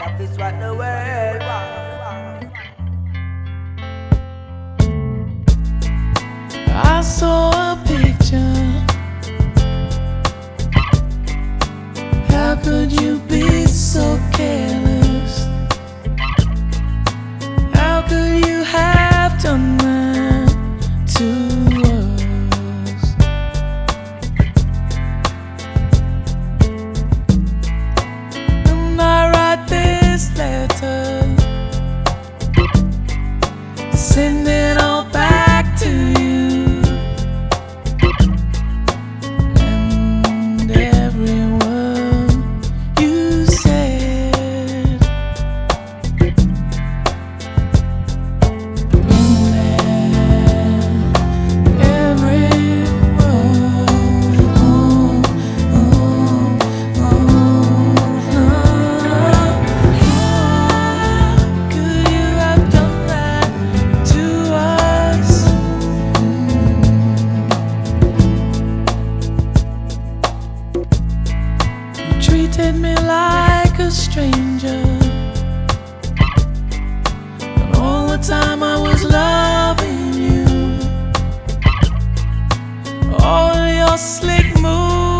That is what the world wants. I saw a picture. How could you be so careless? How could you have done that to us? And I write this letter, send it all back to you. And every word you said, every word. How could you have done that to us? You treated me like a stranger, and all the time I was loving you. All your slick moves